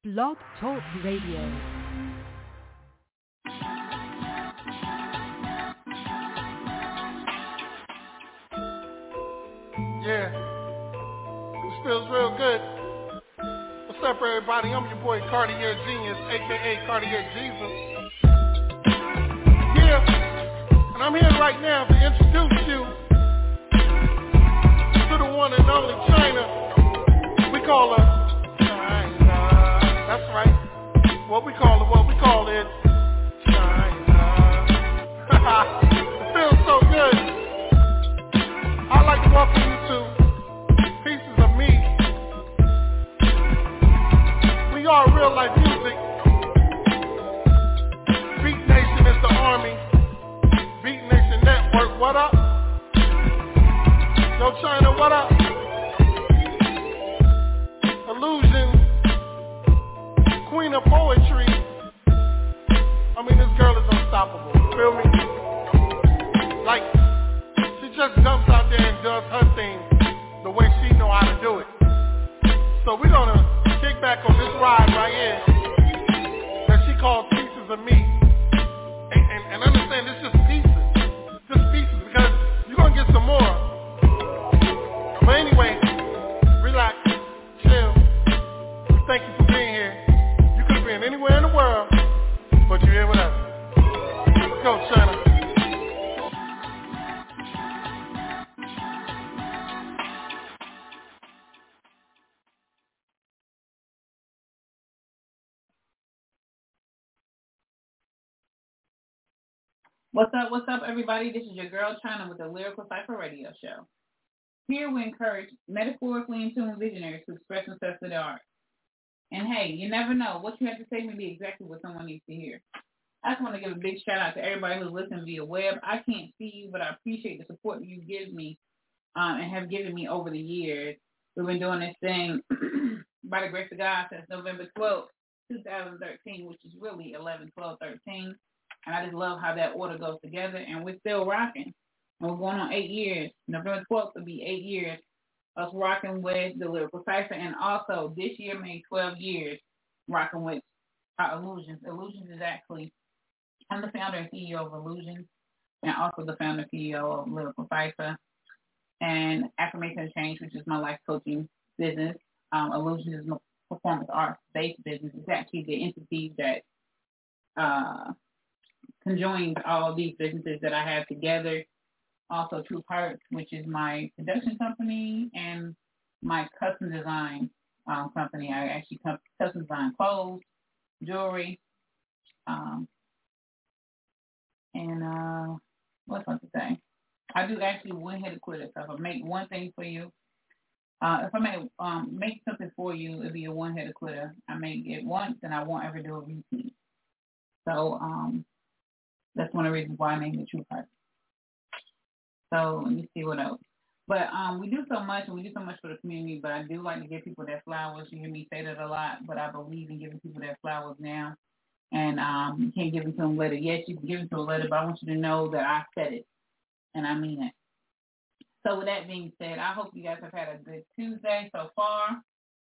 Blog Talk Radio. Yeah, this feels real good. What's up, everybody? I'm your boy Cartier Genius, aka Cartier Jesus. Yeah, and I'm here right now to introduce you to the one and only China. We call her China. That's right. What we call it China. It feels so good. I'd like to welcome you to Pieces of Me. We are real life music. Beat Nation is the army. Beat Nation Network, what up? Yo, China, what up? Illusion, Queen of Poetry. I mean, this girl is unstoppable. Feel me? Like, she just jumps out there and does her thing the way she know how to do it. So we're gonna kick back on this ride right here that she calls Pieces of Me. And understand it's just pieces, because you're gonna get some more. But anyway, relax, chill. We thank you for being here. You could have been anywhere in the world, but you're here with us. Let's go, China. What's up, everybody? This is your girl, China, with the Lyrical Cypher Radio Show. Here we encourage metaphorically in tune visionaries to express themselves through the art. And hey, you never know. What you have to say may be exactly what someone needs to hear. I just want to give a big shout out to everybody who's listening via web. I can't see you, but I appreciate the support you give me and have given me over the years. We've been doing this thing by the grace of God since November 12th, 2013, which is really 11/12/13. And I just love how that order goes together, and we're still rocking. And we're going on 8 years. November 12th will be 8 years of rocking with the Lyrical Cypher, and also this year made 12 years rocking with Illusions. Illusions is actually, I'm the founder and CEO of Illusions, and also the founder and CEO of Lyrical Cypher, and Affirmation and Change, which is my life coaching business. Illusions is my performance arts-based business. It's actually the entity that conjoins all these businesses that I have together. Also True Hearts, which is my production company, and my custom design company. I actually custom design clothes, jewelry, and what's I to say? I do actually one-headed quitter. So if I make one thing for you, if I make something for you, it'll be a one-headed quitter. I make it once, and I won't ever do a repeat. So that's one of the reasons why I named it True Hearts. So let me see what else. But we do so much, and we do so much for the community, but I do like to give people their flowers. You hear me say that a lot, but I believe in giving people their flowers now. And you can't give them to them later. Yes, you can give them to them later, but I want you to know that I said it, and I mean it. So with that being said, I hope you guys have had a good Tuesday so far.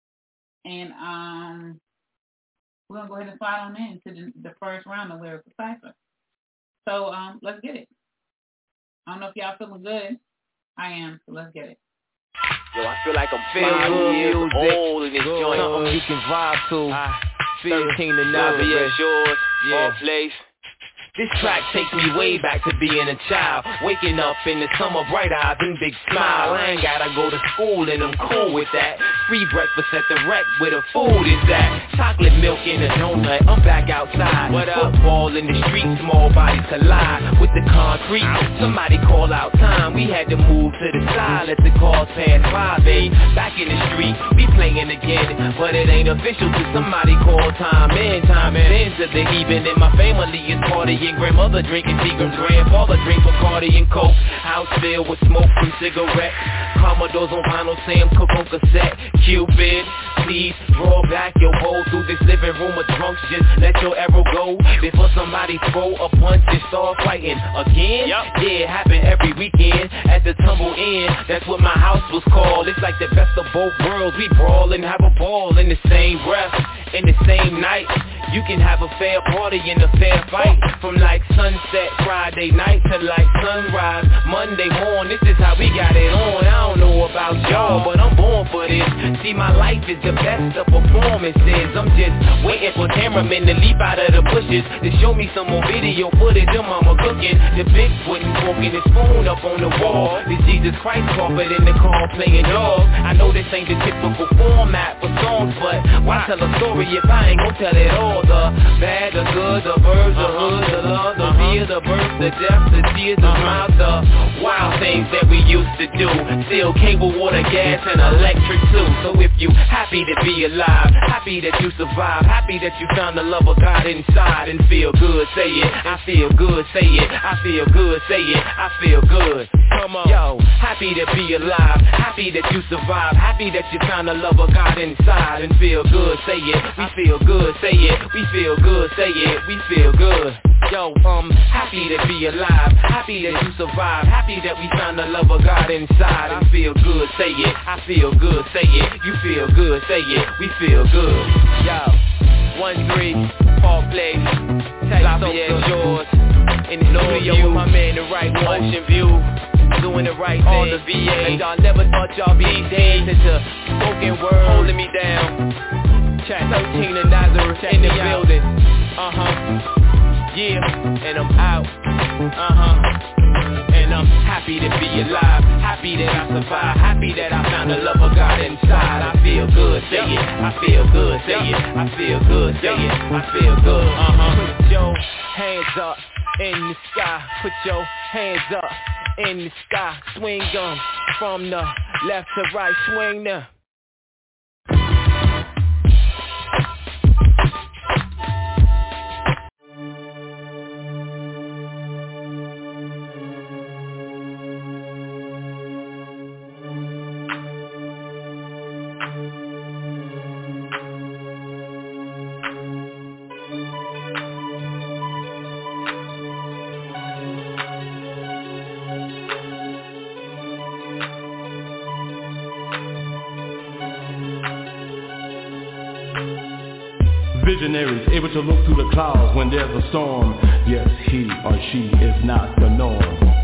And we're going to go ahead and slide on into the first round of Lyrical Cypher. So let's get it. I don't know if y'all feeling good. I am, so let's get it. Yo, I feel like I'm 5 years old in this joint. Something you can vibe to. 13 to 9, yeah, yours, all place. This track takes me way back to being a child. Waking up in the summer, bright eyes and big smile. I ain't gotta go to school and I'm cool with that. Free breakfast at the rec where the food is at. Chocolate milk in a donut, I'm back outside. Football in the street, small bodies collide with the concrete. Somebody call out time, we had to move to the side. Let the cars pass by, babe. Back in the street, we playing again. But it ain't official till somebody call time in. Time into the even in my family is partying. Grandmother drinking Seagram's, grandfather drink Bacardi and Coke. House filled with smoke from cigarettes. Commodores on vinyl, Sam Cooke on cassette. Cupid, please draw back your hole through this living room of drunks. Just let your arrow go. This before somebody throw a punch and start fighting again. Yeah, it happen every weekend at the tumble in. That's what my house was called. It's like the best of both worlds. We brawl and have a ball in the same breath, in the same night. You can have a fair party and a fair fight, from like sunset Friday night to like sunrise Monday morning. This is how we got it on. I don't know about y'all, but I'm born for this. See, my life is the best of performances. I'm just waiting for cameramen to leap out of the bushes to show me some more video footage of mama cooking. The Bigfoot and walking his phone up on the wall. The Jesus Christ carpet in the car playing dogs. I know this ain't the typical format for songs, but why tell a story if I ain't gon' tell it all? The bad, the good, the birds, the hood, the love, the fear, the birth, the death, the tears, the smiles, the wild things that we used to do. Still cable, water, gas, and electric too. So if you happy to be alive, happy that you survive, happy that you found the love of God inside and feel good, say it. I feel good, say it. I feel good, say it. I feel good. Come on. Yo, happy to be alive, happy that you survive, happy that you found the love of God inside and feel good, say it. We feel good, say it. We feel good, say it. We feel good. Yo, happy to be alive, happy that you survive, happy that we found the love of God inside and feel good, say it. I feel good, say it. You feel good, say it. We feel good. Yo, 1-3, Park Place, Lafayette Shores, in the studio with my man, the right one, Ocean View, doing the right thing. On the VA, and y'all never thought y'all be days into spoken word, holding me down. Chat 13 of Nazareth in the building. Yeah, and I'm out. And I'm happy to be alive, happy that I survived, happy that I found the love of God inside. I feel good, say it. I feel good, say it. I feel good, say it. I feel good. Put your hands up in the sky. Put your hands up in the sky. Swing them from the left to right. Swing them. Visionaries able to look through the clouds when there's a storm. Yes, he or she is not the norm.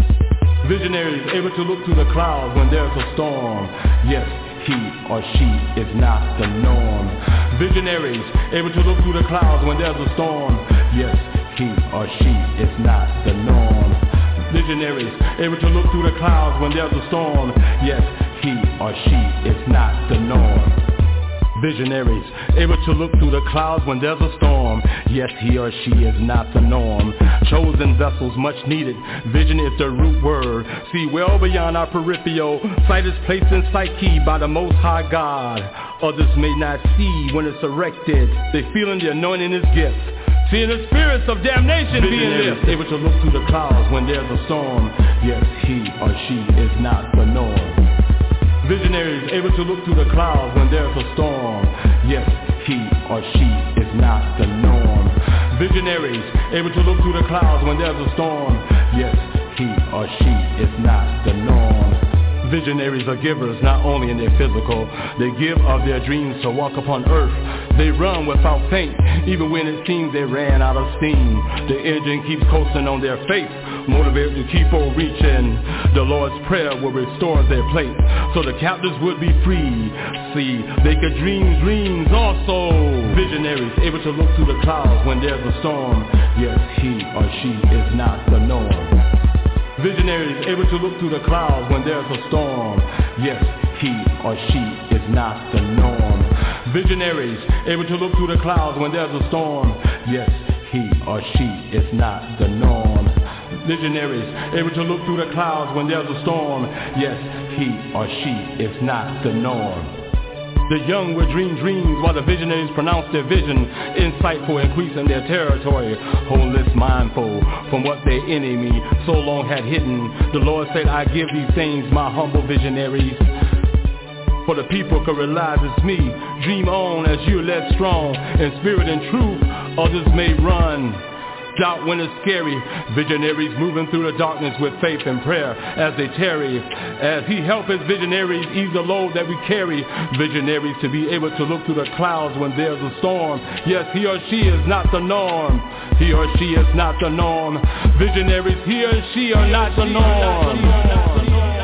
Visionaries able to look through the clouds when there's a storm. Yes, he or she is not the norm. Visionaries able to look through the clouds when there's a storm. Yes, he or she is not the norm. Visionaries able to look through the clouds when there's a storm. Yes, he or she is not the norm. Visionaries able to look through the clouds when there's a storm. Yes, he or she is not the norm. Chosen vessels much needed. Vision is the root word. See well beyond our peripheral. Sight is placed in psyche by the Most High God. Others may not see when it's erected. They feeling the anointing is gift. Seeing the spirits of damnation being lifted. Able to look through the clouds when there's a storm. Yes, he or she is not the norm. Visionaries able to look through the clouds when there's a storm. Yes, he or she is not the norm. Visionaries able to look through the clouds when there's a storm. Yes, he or she is not the norm. Visionaries are givers not only in their physical. They give of their dreams to walk upon earth. They run without faint, even when it seems they ran out of steam. The engine keeps coasting on their faith, motivated to keep on reaching. The Lord's prayer will restore their plate, so the captives would be free. See, they could dream dreams also. Visionaries able to look through the clouds when there's a storm. Yes, he or she is not the norm. Visionaries able to look through the clouds when there's a storm. Yes, he or she is not the norm. Visionaries able to look through the clouds when there's a storm. Yes, he or she is not the norm. Visionaries able to look through the clouds when there's a storm. Yes, he or she is not the norm. The young will dream dreams while the visionaries pronounce their vision, insightful, increasing their territory. Wholeness mindful from what their enemy so long had hidden. The Lord said, I give these things, my humble visionaries. For the people could realize it's me. Dream on as you're led strong. In spirit and truth, others may run. doubt when it's scary. Visionaries moving through the darkness with faith and prayer as they tarry. As he helps his visionaries ease the load that we carry. Visionaries to be able to look through the clouds when there's a storm. Yes, he or she is not the norm. He or she is not the norm. Visionaries, he or she are not the norm.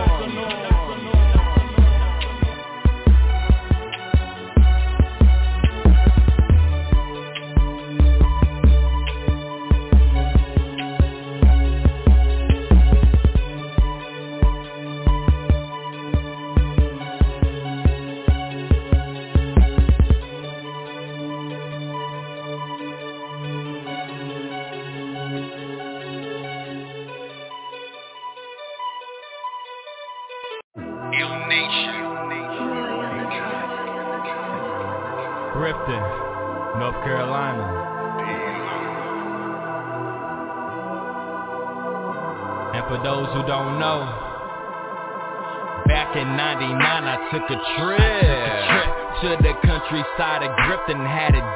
North Carolina. And for those who don't know, back in 99 I took a trip to the countryside of Grifton, had a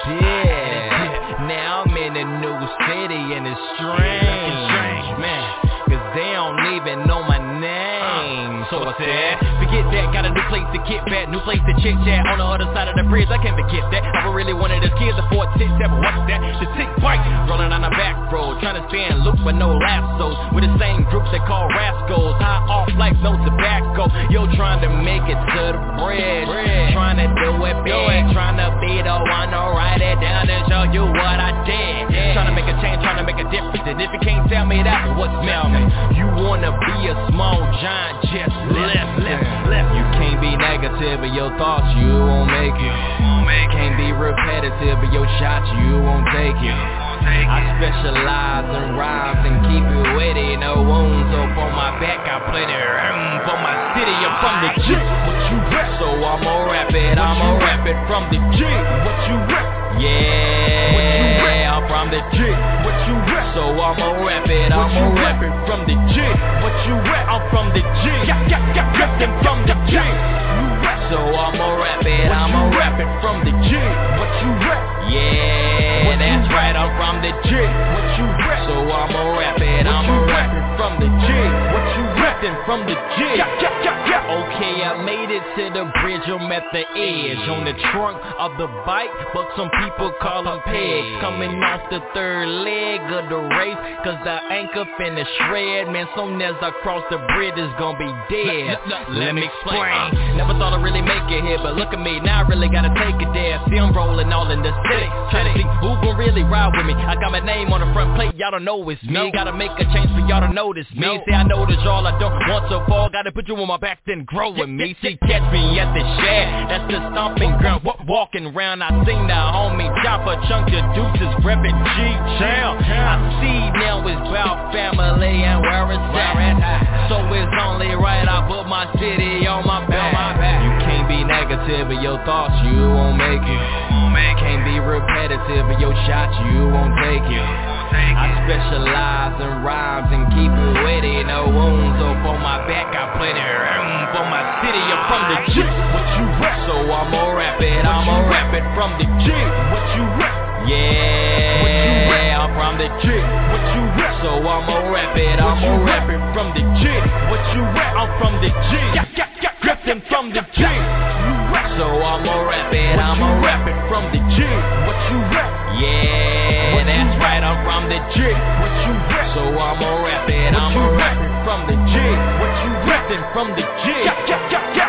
dip. Now I'm in a new city and it's strange, man, cause they don't even know my name. So I said, forget that, got a new place to get back, new place to chit chat on the other side of the bridge. I can't forget that. I was really one of those kids at 467. What's that? The tick bike rolling on the back road, trying to stay in loop with no lassos. With the same groups they call rascals. High off life, no tobacco. Yo, trying to make it to the bridge, trying to do it big, trying to be the one to write it down and show you what I did. Trying to make a change, trying to make a difference. And if you can't tell me that, what's missing? You wanna be a small giant, just left. You can't be negative in your thoughts, you won't make it. Can't be repetitive in your shots, you won't take it. I specialize in rhymes and keep it witty, no wounds. So for my back I play the for my city, I'm from the G. What you rap? So I'ma rap it from the G. What you rap? Yeah, I'm from the G. What you rap? So I'ma rap it from the G. What you rap? I'm from the G. Rapping from the G. So I'ma rap it from the G. What you rap? Yeah, that's right, I'm from the G. What you rap? So I'ma rap it from the G. What you rapping from the G? Okay, I made it to the bridge, I'm at the edge, on the trunk of the bike, but some people call them pegs. Coming off the third leg of the race, cause the anchor finna shred. Man, soon as I cross the bridge, it's gonna be dead. Let me explain. Never thought I'd really make it here, but look at me, now I really gotta take it there. See, I'm rolling all in the city, trying to see who gon' really ride with me. I got my name on the front plate, y'all don't know it's me. Gotta make a change for y'all to notice me. See, I know this y'all, I don't want to fall. Gotta put you on my back, then grow with me. See, catch me at the shed, that's the stomping ground. Walking around, I seen the homie chop a chunk of deuces, reppin' G-Town. I see now it's about family and where it's at. So it's only right I put my city on my back. You can't be negative in your thoughts, you won't make it. Can't be repetitive in your shots, you won't take it. I specialize in rhymes and keep it witty, no wounds. So for my back I play the for my city, I'm from the G. What you rap? So I'ma rap it from the G. What you rap? Yeah, I'm from the G. What you rap? So I'ma rap it from the G. What you rap? I'm from the G. Drifting from the G. So I'ma rap it from the G. What you rap? Yeah, that's right, I'm from the G. What you rap? So I'ma rap it from the G. What you rapping from the G?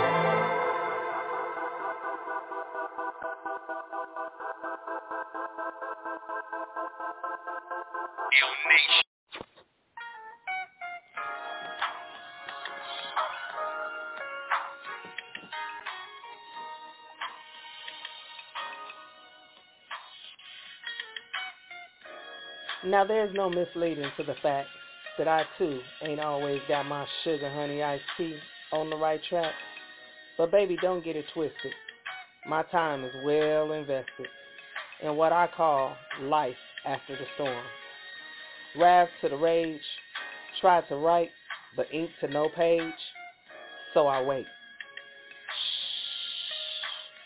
Now there's no misleading to the fact that I too ain't always got my sugar honey iced tea on the right track. But baby, don't get it twisted. My time is well invested in what I call life after the storm. Wrath to the rage, try to write, but ink to no page, so I wait.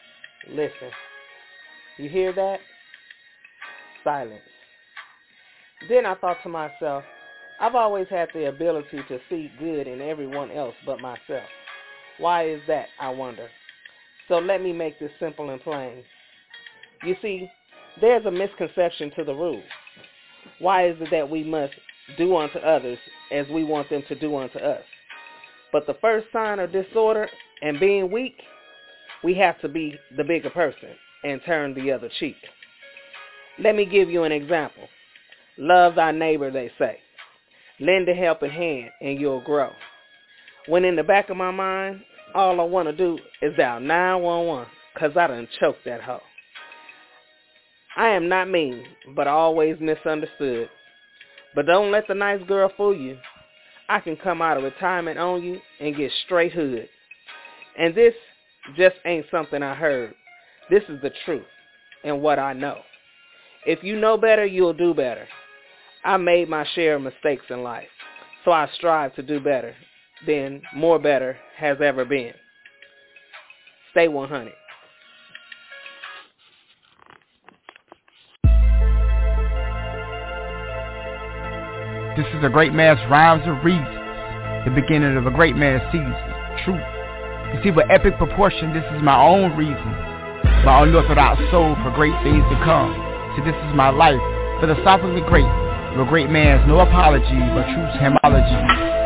Listen, you hear that? Silence. Then I thought to myself, I've always had the ability to see good in everyone else but myself. Why is that, I wonder? So let me make this simple and plain. You see, there's a misconception to the rule. Why is it that we must do unto others as we want them to do unto us? But the first sign of disorder and being weak, we have to be the bigger person and turn the other cheek. Let me give you an example. Love thy neighbor, they say. Lend a helping hand and you'll grow. When in the back of my mind, all I want to do is dial 911 because I done choked that hoe. I am not mean, but always misunderstood. But don't let the nice girl fool you. I can come out of retirement on you and get straight hood. And this just ain't something I heard. This is the truth and what I know. If you know better, you'll do better. I made my share of mistakes in life, so I strive to do better than more better has ever been. Stay 100. This is a great man's rhymes and reasons, the beginning of a great man's season. Truth. You see, with epic proportion, this is my own reason, my unorthodox soul for great things to come. See, this is my life, philosophically great, with great man's no apology, but truth's hymnology.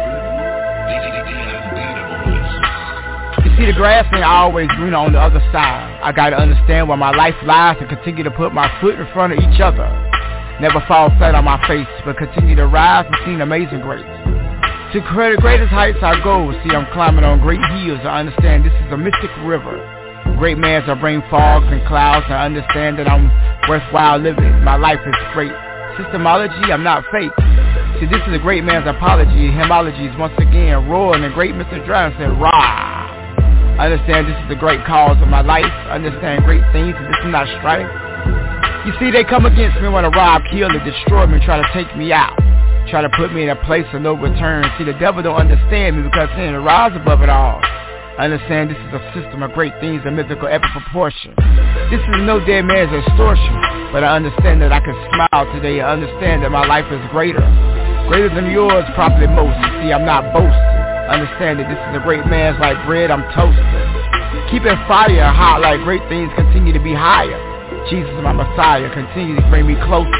You see, the grass ain't always greener on the other side. I gotta understand where my life lies and continue to put my foot in front of each other. Never fall flat on my face, but continue to rise and see amazing grace. To the greatest heights I go, see I'm climbing on great hills. I understand this is a mystic river. Great mans I bring fogs and clouds. I understand that I'm worthwhile living. My life is great. Systemology, I'm not fake. See, this is a great man's apology. Hymnology is once again roaring, and great Mr. Drum said, rah. I understand this is the great cause of my life. I understand great things, and this is not strife. You see, they come against me, want to rob, kill, and destroy me, try to take me out, try to put me in a place of no return. See, the devil don't understand me because he ain't rise above it all. I understand this is a system of great things, a mythical epic proportion. This is no dead man's extortion, but I understand that I can smile today. I understand that my life is greater than yours, probably most. See, I'm not boasting. Understand that this is a great man's like bread I'm toasting. Keep it fire hot like great things continue to be higher. Jesus, my Messiah, continue to bring me closer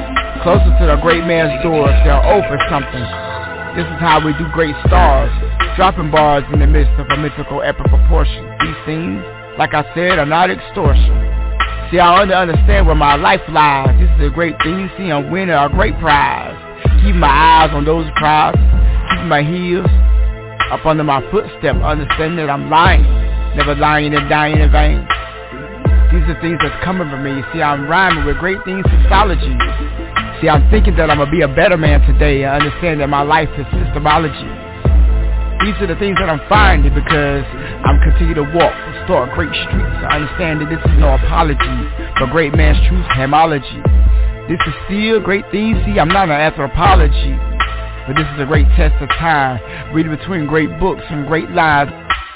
to the great man's doors. They'll open something. This is how we do great stars, dropping bars in the midst of a mythical epic proportion. These things, like I said, are not extortion. See, I understand where my life lies. This is a great thing. See, I'm winning a great prize. Keep my eyes on those prizes. Keep my heels up under my footstep. Understand that I'm lying, never lying and dying in vain. These are things that's coming from me. See, I'm rhyming with great things, sociology. See, I'm thinking that I'm going to be a better man today. I understand that my life is systemology. These are the things that I'm finding because I'm continuing to walk, start great streets. I understand that this is no apology, but great man's truth, hymnology. This is still great things. See, I'm not an anthropology, but this is a great test of time. Reading between great books and great lives.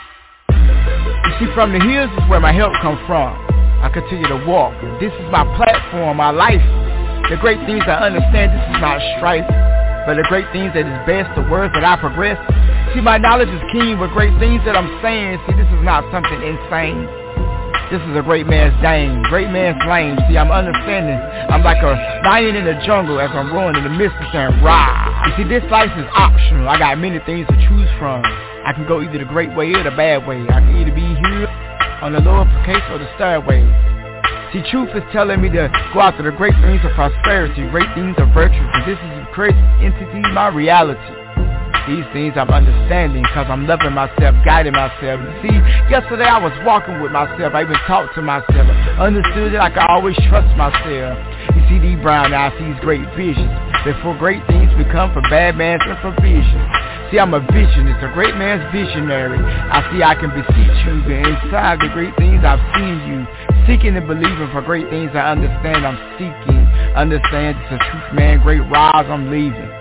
You see, from the hills is where my help comes from. I continue to walk. This is my platform, my life. The great things I understand, this is not strife, but the great things that is best, the words that I progress. See, my knowledge is keen with great things that I'm saying. See, this is not something insane. This is a great man's dame, great man's lane. See, I'm understanding. I'm like a lion in the jungle as I'm roaring in the midst of saying, rah. You see, this life is optional. I got many things to choose from. I can go either the great way or the bad way. I can either be here on the lower case or the stairway. See, truth is telling me to go after the great things of prosperity, great things of virtue, and this is a great entity, my reality. These things I'm understanding because I'm loving myself, guiding myself. You see, yesterday I was walking with myself. I even talked to myself. Understood that I can always trust myself. You see, these brown eyes, these great visions. Before great things become for bad man's improvision. See, I'm a vision. It's a great man's visionary. I see I can beseech you. And inside the great things I've seen you. Seeking and believing for great things I understand I'm seeking. Understand it's a truth, man. Great rise I'm leaving.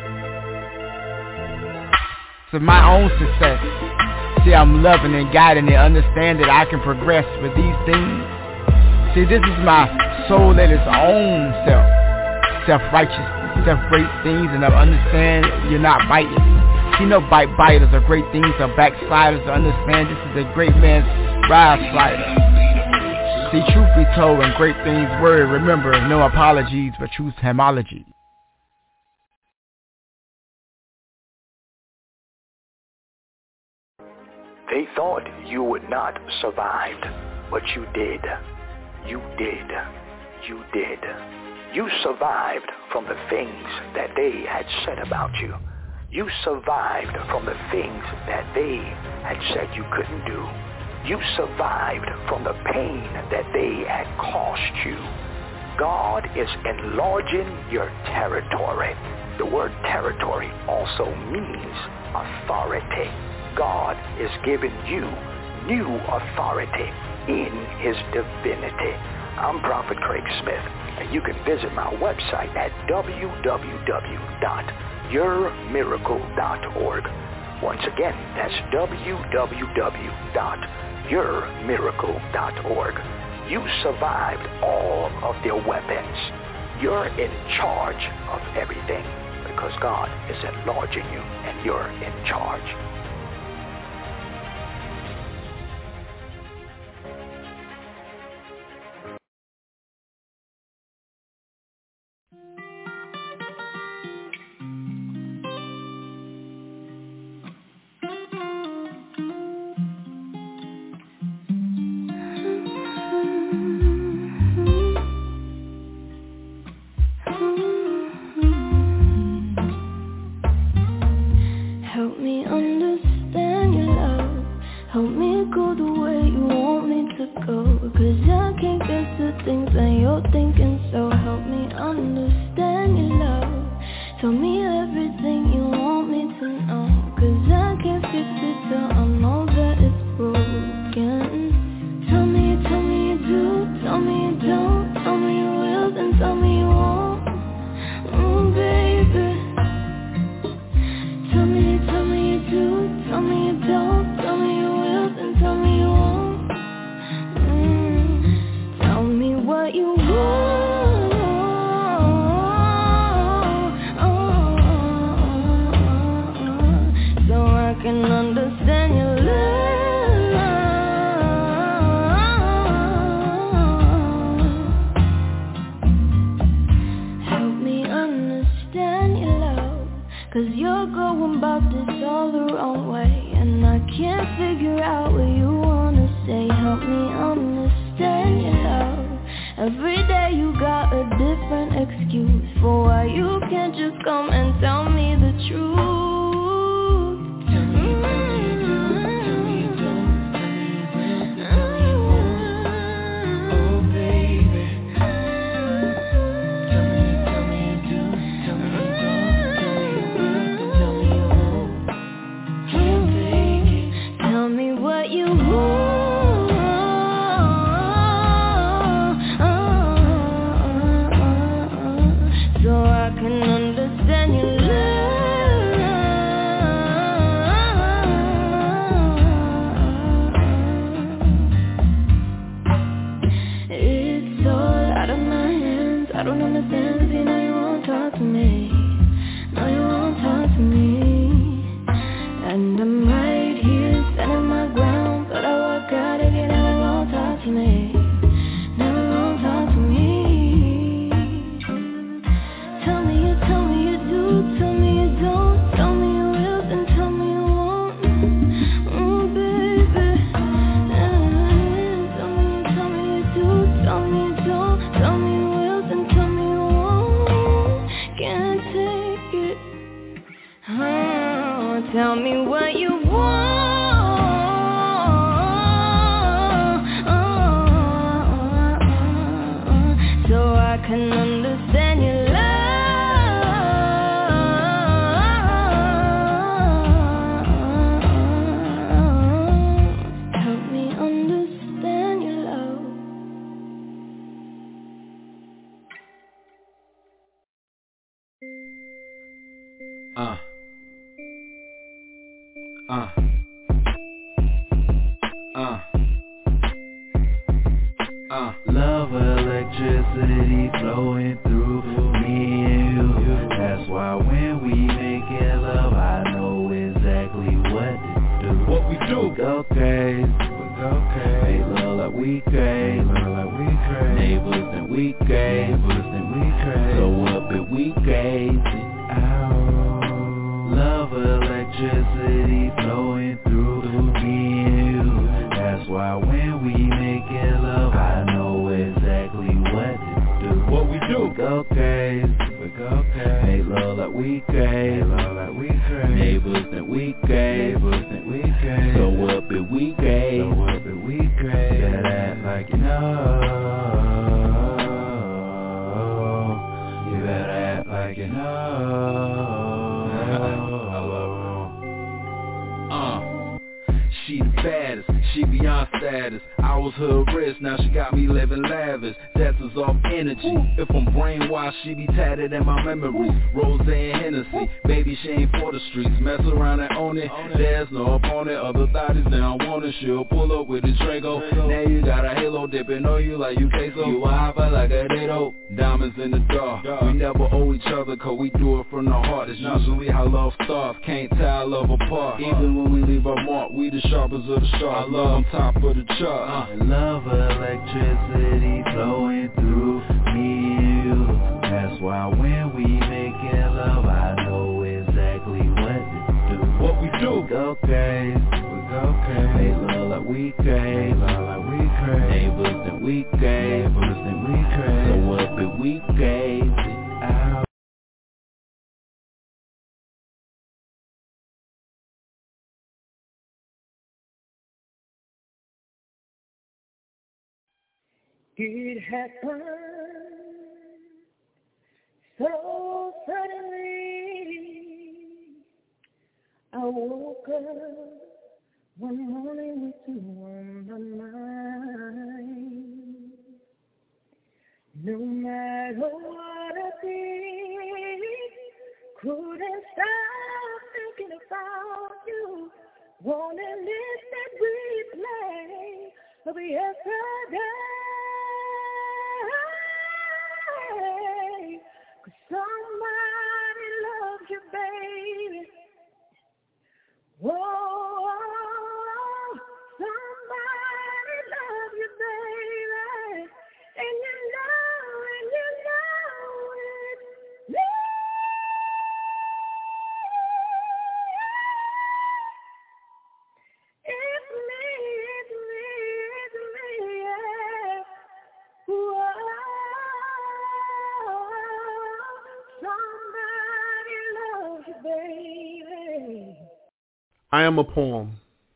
To my own success. See, I'm loving and guiding and understand that I can progress with these things. See, this is my soul at its own self. Self-righteousness. These are great things, and I understand you're not biting. See, no biters are great things, or backsliders. To understand this is a great man's ride slider. See, truth be told, when great things word, remember, no apologies for truth's homology. They thought you would not survive, but you did. You did. You did. You survived from the things that they had said about you. You survived from the things that they had said you couldn't do. You survived from the pain that they had cost you. God is enlarging your territory. The word territory also means authority. God is giving you new authority in his divinity. I'm Prophet Craig Smith, and you can visit my website at www.yourmiracle.org. Once again, that's www.yourmiracle.org. You survived all of their weapons. You're in charge of everything because God is enlarging you and you're in charge. Love electricity flowing through me and you. So up and we crazy. Love electricity flowing through me and you. That's why when we making love, I know exactly what to do. What we do? We go crazy. Make love like we crazy. Neighbors think we crazy. So up and we crazy. Better act like you know. You better act like you know. She the baddest, she beyond status. I was her wrist, now she got me living lavish. That's us off energy. If I'm brainwashed, she be tatted in my memories. Rose and Hennessy, baby she ain't for the streets. Mess around and own it, there's no opponent. Other thotties now want it, she'll pull up with a Draco. Now you got a halo dipping on you like you queso. You a hopper like a Dado, diamonds in the dark. We never owe each other cause we do it from the heart. It's usually how love starts, can't tell love apart. Even when we leave our mark, we the sharpest of the sharp. Love on top of the chart. Love electricity flowing through me and you. That's why when we making love, I know exactly what to do. What we do? We go crazy. Make love like we crazy. Neighbors think we crazy. So up and we crazy. Out. It happened so suddenly. I woke up one morning with you on my mind. No matter what I did, couldn't stop thinking about you. Wanna live that replay of yesterday. Somebody loves you, baby. Whoa, somebody loves you, baby. And you know it. It's me, yeah. Whoa. I am a poem.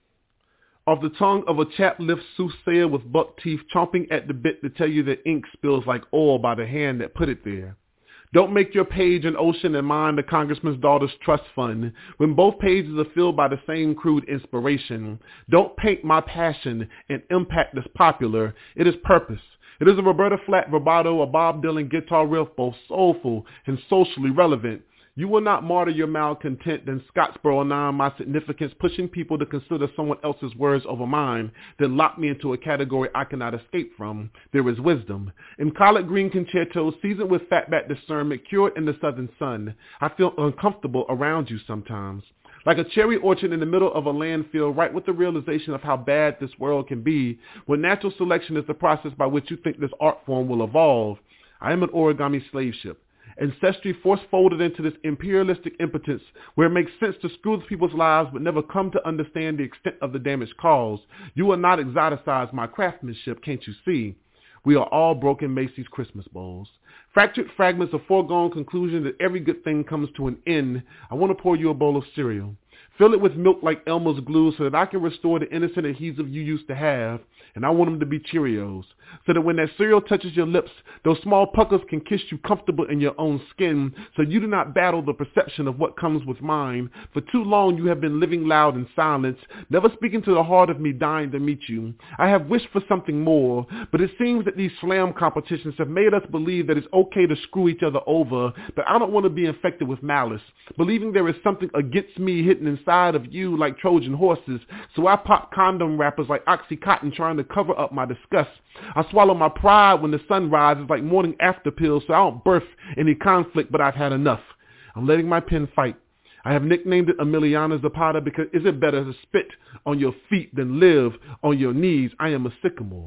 Off the tongue of a chap-lift soothsayer with buck teeth chomping at the bit to tell you that ink spills like oil by the hand that put it there. Don't make your page an ocean and mine the congressman's daughter's trust fund when both pages are filled by the same crude inspiration. Don't paint my passion and impact that's popular. It is purpose. It is a Roberta Flack vibrato, a Bob Dylan guitar riff, both soulful and socially relevant. You will not martyr your malcontent, then Scottsboro 9 my significance, pushing people to consider someone else's words over mine, then lock me into a category I cannot escape from. There is wisdom. In collard green concertos, seasoned with fatback discernment, cured in the southern sun, I feel uncomfortable around you sometimes. Like a cherry orchard in the middle of a landfill, right with the realization of how bad this world can be, when natural selection is the process by which you think this art form will evolve. I am an origami slave ship. Ancestry force-folded into this imperialistic impotence where it makes sense to screw with people's lives but never come to understand the extent of the damage caused. You will not exoticize my craftsmanship, can't you see? We are all broken Macy's Christmas bowls. Fractured fragments of foregone conclusion that every good thing comes to an end. I want to pour you a bowl of cereal. Fill it with milk like Elmer's glue so that I can restore the innocent adhesive you used to have. And I want them to be Cheerios, so that when that cereal touches your lips, those small puckers can kiss you comfortable in your own skin, so you do not battle the perception of what comes with mine. For too long you have been living loud in silence, never speaking to the heart of me dying to meet you. I have wished for something more, but it seems that these slam competitions have made us believe that it's okay to screw each other over, but I don't want to be infected with malice, believing there is something against me hidden inside of you like Trojan horses, so I pop condom wrappers like Oxycontin trying to cover up my disgust. I swallow my pride when the sun rises like morning after pills so I don't birth any conflict, but I've had enough. I'm letting my pen fight. I have nicknamed it Emiliana Zapata because is it better to spit on your feet than live on your knees? I am a sycamore.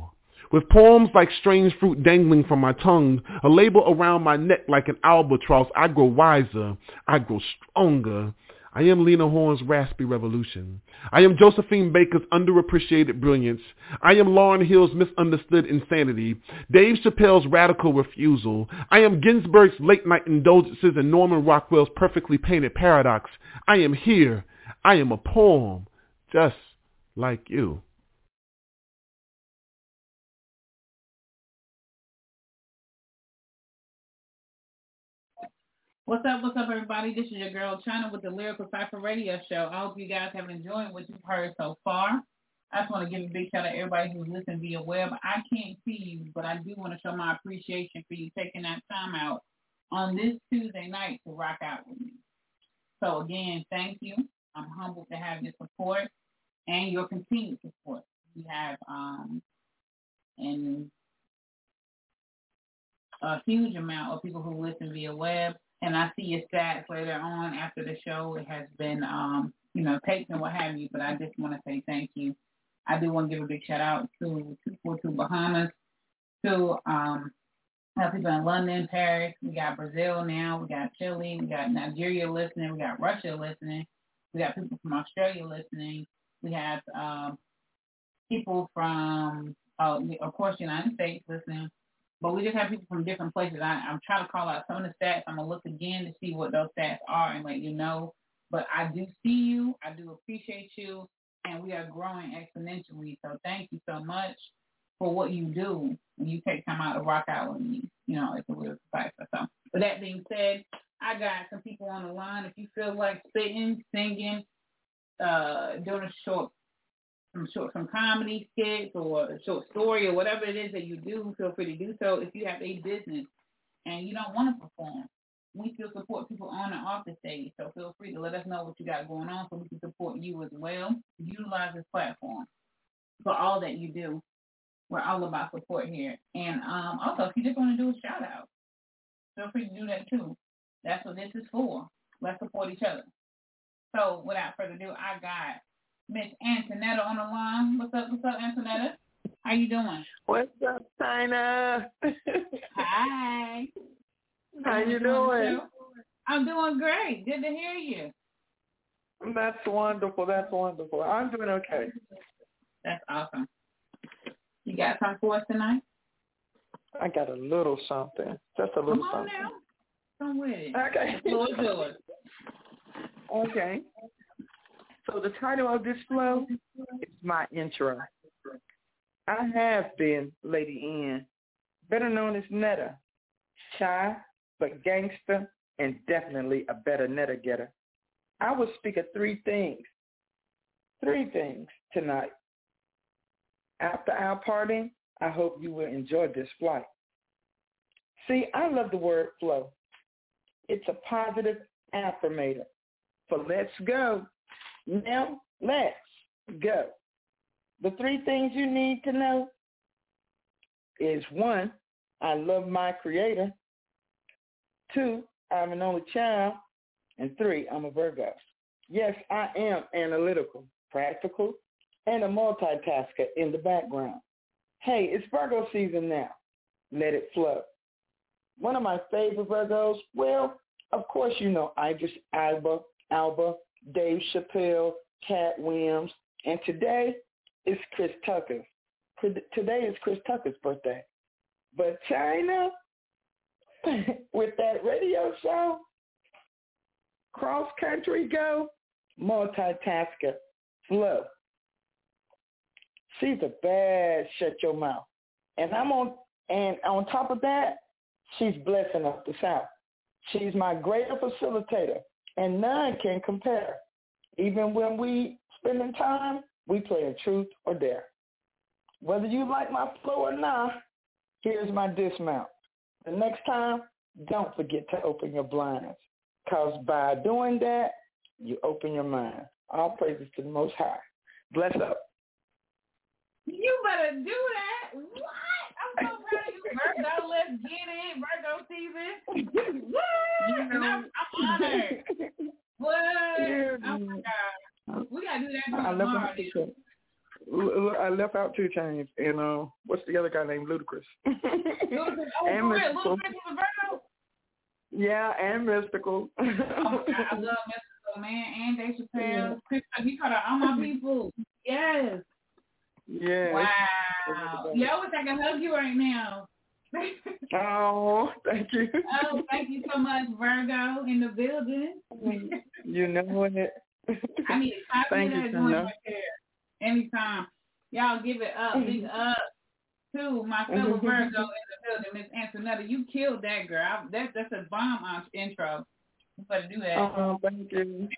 With poems like strange fruit dangling from my tongue, a label around my neck like an albatross, I grow wiser, I grow stronger. I am Lena Horne's raspy revolution. I am Josephine Baker's underappreciated brilliance. I am Lauryn Hill's misunderstood insanity. Dave Chappelle's radical refusal. I am Ginsberg's late-night indulgences and Norman Rockwell's perfectly painted paradox. I am here. I am a poem, just like you. What's up, everybody? This is your girl, China, with the Lyrical Cypher Radio Show. I hope you guys have enjoyed what you've heard so far. I just want to give a big shout out to everybody who's listening via web. I can't see you, but I do want to show my appreciation for you taking that time out on this Tuesday night to rock out with me. So, again, thank you. I'm humbled to have your support and your continued support. We have a huge amount of people who listen via web. And I see your stats later on after the show. It has been, taped and what have you, but I just want to say thank you. I do want to give a big shout out to 242 Bahamas, to people in London, Paris. We got Brazil now. We got Chile. We got Nigeria listening. We got Russia listening. We got people from Australia listening. We have people from, of course, United States listening. But we just have people from different places. I'm trying to call out some of the stats. I'm going to look again to see what those stats are and let you know. But I do see you. I do appreciate you. And we are growing exponentially. So thank you so much for what you do when you take time out to rock out with me. It's a Lyrical Cypher. So with that being said, I got some people on the line. If you feel like spitting, singing, doing some comedy skits or a short story or whatever it is that you do, feel free to do so. If you have a business and you don't want to perform, we still support people on and off the stage. So feel free to let us know what you got going on so we can support you as well. Utilize this platform for all that you do. We're all about support here. And also, if you just want to do a shout out, feel free to do that too. That's what this is for. Let's support each other. So without further ado, I got Miss Antonetta on the line. What's up, Antonetta? How you doing? What's up, China? Hi. How you doing? I'm doing great. Good to hear you. That's wonderful. I'm doing okay. That's awesome. You got something for us tonight? I got a little something. Just a little something. Come on now. Come with it. Okay. The floor is yours. Okay. So the title of this flow is my intro. I have been Lady N, better known as Netta, shy but gangster and definitely a better Netta getter. I will speak of three things tonight. After our party, I hope you will enjoy this flight. See, I love the word flow. It's a positive affirmator. So let's go. Now, let's go. The three things you need to know is 1, I love my creator. 2, I'm an only child. And 3, I'm a Virgo. Yes, I am analytical, practical, and a multitasker in the background. Hey, it's Virgo season now. Let it flow. One of my favorite Virgos, well, of course you know Idris Elba, Dave Chappelle, Cat Williams, and today is Chris Tucker. Today is Chris Tucker's birthday. But China, with that radio show, cross country go, multitasker, flow. She's a bad shut your mouth. And on top of that, she's blessing up the South. She's my greater facilitator, and none can compare. Even when we spending time, we playing truth or dare. Whether you like my flow or not, here's my dismount. The next time, don't forget to open your blinds, because by doing that, you open your mind. All praises to the Most High. Bless up. You better do that. What? I'm so proud of you, Virgo. Let's get it. Virgo season. What? I'm honored. What? Oh, my God. We got to do that tomorrow. I left out 2 Chainz and what's the other guy named Ludacris? Ludacris. Oh, and Mystical. Ludacris was a Virgo. Yeah, and Mystical. Oh my God, I love Mystical, man. And Dave Chappelle. Chris, he called out all my people. Yes. Yeah. Wow. Yeah, I wish I could hug you right now. Oh, thank you. Oh, thank you so much, Virgo, in the building. You know it. I need a copy of that joint right there. Anytime. Y'all give it up. Big up to my fellow Virgo in the building, Miss Antoinetta. You killed that girl. That's a bomb intro. You better do that. Oh, thank you.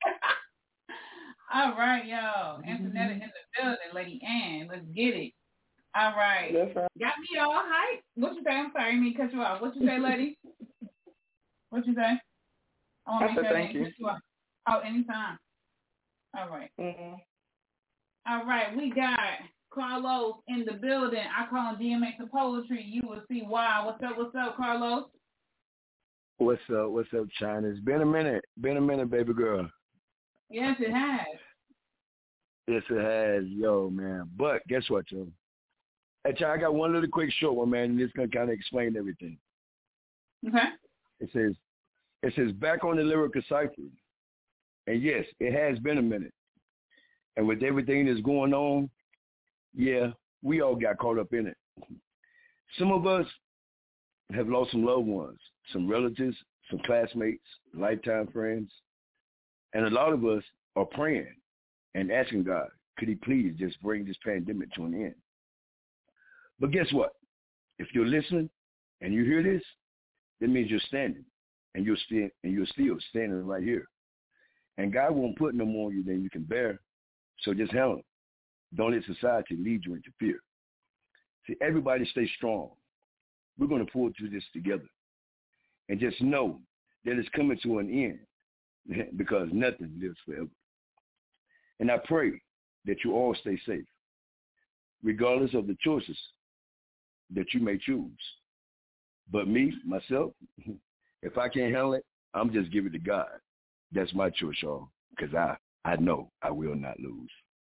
All right, y'all. Antoinetta in the building, Lady Ann. Let's get it. All right. That's right. Got me all hyped. What you say? I'm sorry, I didn't mean to cut you off. What you say, lady? What you say? I said thank you. Oh, anytime. All right. All right, we got Carlos in the building. I call him DMX of Poetry. You will see why. What's up, Carlos? What's up, China? It's been a minute, baby girl. Yes, it has. Yes, it has, yo, man. But guess what, yo? Hey, China, I got one little quick short one, man, and it's gonna kind of explain everything. Okay. It says back on the lyrical cipher, and yes, it has been a minute. And with everything that's going on, yeah, we all got caught up in it. Some of us have lost some loved ones, some relatives, some classmates, lifetime friends. And a lot of us are praying and asking God, could he please just bring this pandemic to an end? But guess what? If you're listening and you hear this, that means you're standing and you're still standing right here. And God won't put no more on you than you can bear. So just handle it. Don't let society lead you into fear. See, everybody stay strong. We're going to pull through this together. And just know that it's coming to an end because nothing lives forever. And I pray that you all stay safe, regardless of the choices that you may choose. But me, myself, if I can't handle it, I'm just giving it to God. That's my choice, y'all, because I know I will not lose.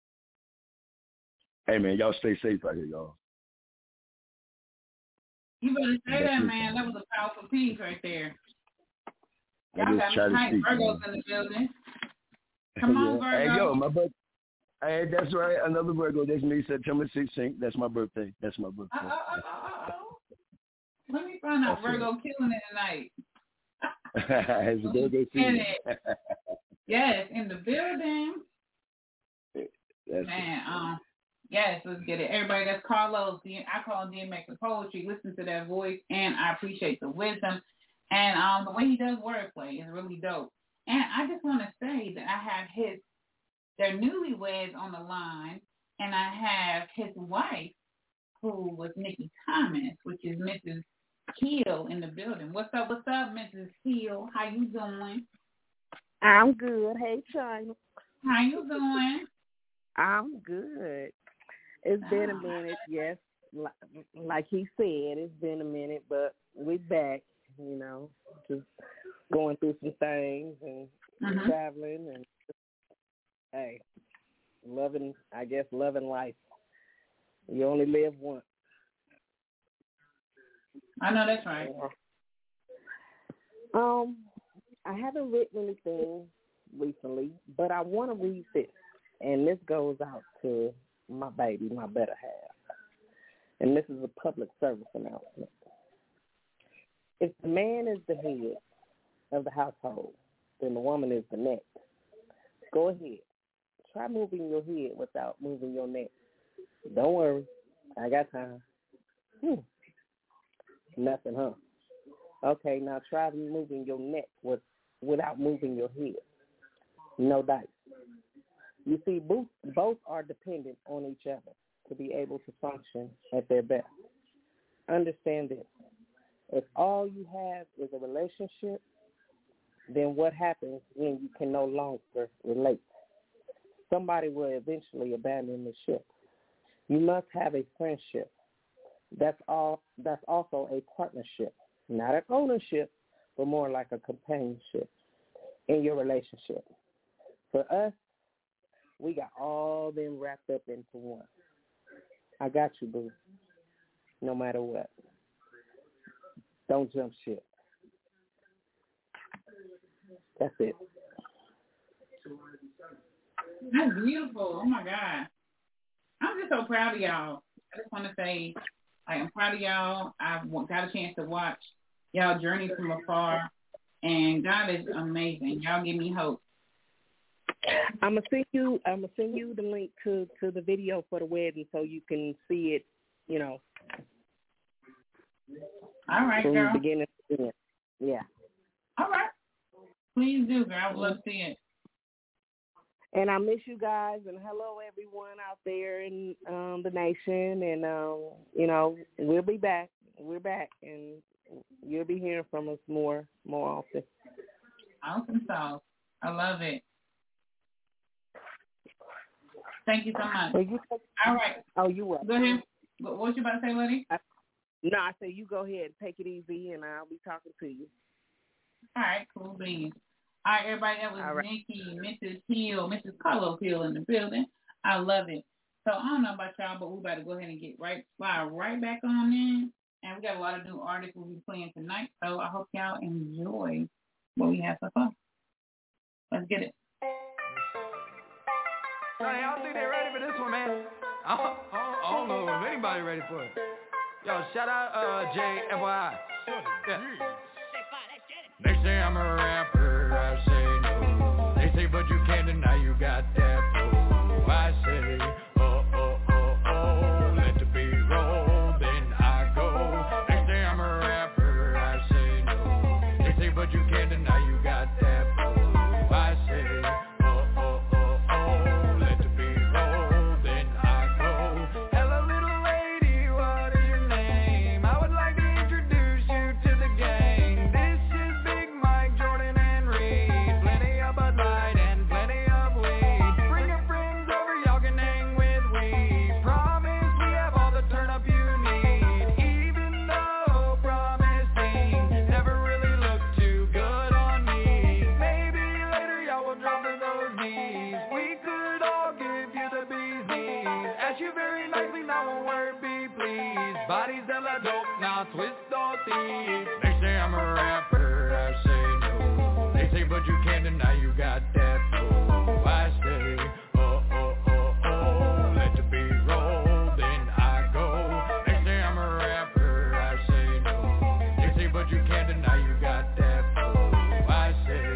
Hey, man, y'all stay safe out here, y'all. You better say that, man. That was a powerful piece right there. Y'all got me tight. Virgo's in the building. Come on, Virgo. Hey, yo, my birthday. Hey, that's right. Another Virgo. That's me, September 16th. That's my birthday. Let me find out. Virgo killing it tonight. It's a Virgo season. Yes, in the building. That's man, yes, let's get it. Everybody, that's Carlos. I call him DMX of Poetry. Listen to that voice, and I appreciate the wisdom. And the way he does wordplay is really dope. And I just want to say that I have their newlyweds on the line, and I have his wife, who was Nikki Thomas, which is Mrs. Keel in the building. What's up, Mrs. Keel? How you doing? I'm good. Hey, China. How you doing? I'm good. It's been a minute, yes. Like he said, it's been a minute, but we're back, just going through some things and traveling and, hey, loving life. You only live once. I know that's right. I haven't written anything recently, but I want to read this, and this goes out to my baby, my better half. And this is a public service announcement. If the man is the head of the household, then the woman is the neck. Go ahead. Try moving your head without moving your neck. Don't worry. I got time. Nothing, huh? Okay, now try moving your neck without moving your head. No dice. You see, both are dependent on each other to be able to function at their best. Understand this. If all you have is a relationship, then what happens when you can no longer relate? Somebody will eventually abandon the ship. You must have a friendship. That's also a partnership, not an ownership, but more like a companionship in your relationship. For us, We got all them wrapped up into one. I got you, boo. No matter what. Don't jump ship. That's it. That's beautiful. Oh, my God. I'm just so proud of y'all. I just want to say, I'm proud of y'all. I've got a chance to watch y'all journey from afar, and God is amazing. Y'all give me hope. I'm gonna send you the link to the video for the wedding so you can see it, you know. All right, from girl. beginning to end. Yeah. All right. Please do, girl. I would love to see it. And I miss you guys, and hello everyone out there in the nation, and you know, we'll be back. We're back, and you'll be hearing from us more often. Awesome sauce. I love it. Thank you so much. All right. Oh, you welcome. Go ahead. What you about to say, Letty? No, I say you go ahead and take it easy, and I'll be talking to you. All right, cool beans. All right, everybody, that was Nikki, Mrs. Hill, Mrs. Carlos Hill in the building. I love it. So I don't know about y'all, but we about to go ahead and slide right back on in. And we got a lot of new artists we'll be playing tonight, so I hope y'all enjoy what we have so far. Let's get it. Hey, I don't think they're ready for this one, man. I don't know if anybody ready for it. Yo, shout out JFYI. Yeah. They say I'm a rapper, I say no. They say, but you can't deny you got that flow. I say, oh, let the beat roll, then I go. They say I'm a rapper, I say no. They say, but you can't deny you got that flow. I say, oh, let the beat roll, then I go. Hello, little lady, what is your name? I would like to introduce you to the gang. This is Big Mike, Jordan, and Reed. Plenty of Bud Light and plenty of weed. Bring your friends over, y'all can hang with we. Promise we have all the turn up you need. Even though promising never really looked too good on me. Maybe later y'all will drop to those knees. We could all give you the bee's knees. Ask you very nicely, now one word be please. Bodies that la dope, now twist or tease. They say I'm a rapper, I say no. They say but you can't deny you got that flow. I say, oh, let the beat roll, then I go. They say I'm a rapper, I say no. They say but you can't deny you got that flow. I say,